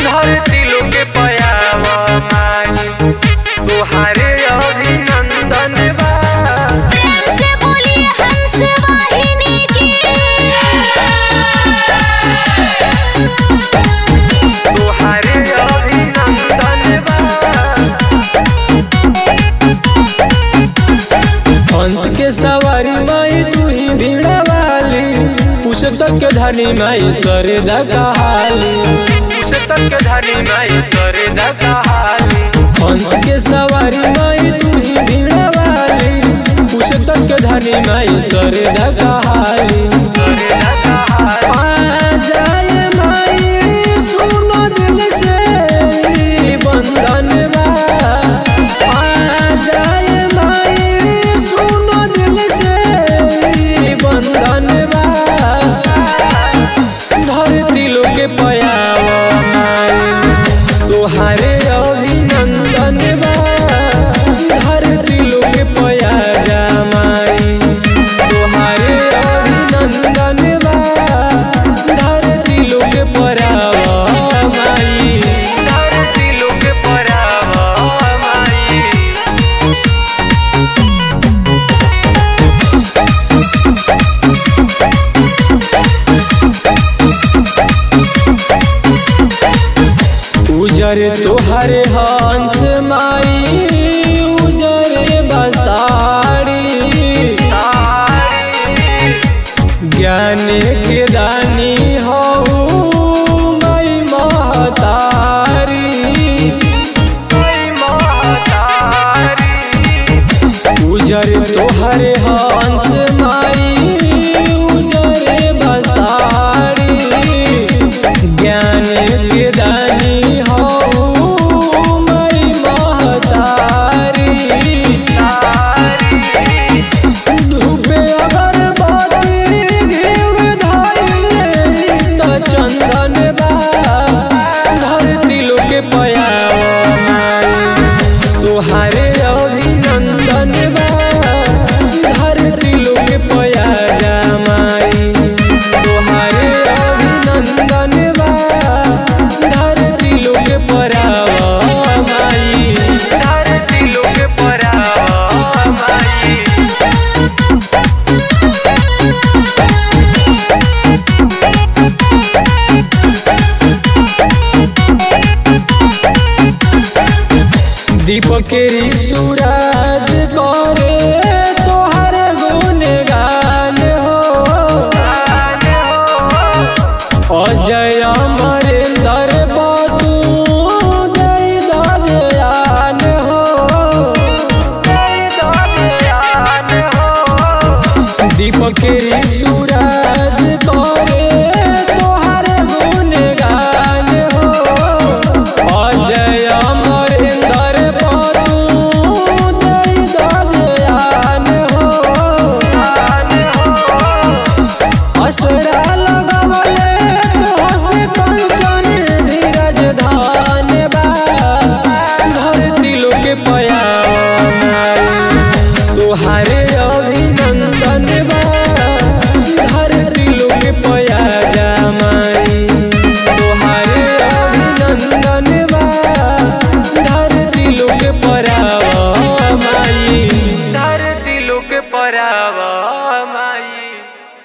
धरती लोके पयावा माई तोहारे अभिनंदन बा। प्रेम से बोलिए हंस वाहिनी की। तोहारे अभिनंदन बा। हंस के सवारी माई तू ही भीड़ा वाली, पुस्तक के धनी माई सरेदा कहाली, पुस्तक के धनी माई सरेदा कहाली। हंस के सवारी माई तू ही भीड़ा वाली, पुस्तक के धनी माई सरेदा कहाली, सरेदा कहाली। आ जाए माई सुनो दिल से बंधन बा। आ जाए माई सुनो दिल से बंधन बा। धरती लोके पयावा माई तोहारे अभिनंदन बा। धरती लोके पया जा माई तोहारे अभिनंदन बा। धरती लोके परावा माई, धरती लोके परावा माई। उजर तोहरे हंस माई उजर बसारी, ज्ञान के दानी हऊ माई महतारी, माई महतारी। उजर तोहरे हंस माई उजर बसारी, ज्ञान के दानी चंदन बा। धरती लोके पयावा माई तोहारे अभिनंदन बा। धरती लोके पया जा माई तोहारे अभिनंदन बा। धरती लोके परावा माई, धरती लोके परावा माई। दीपक सूरज करे तोहर गुणगान हो। अजय अमरेंद्र बतू दई दयान हो, दीपक सूरज करे तोहर गुणगान हो। अजय अमरेंद्र असरा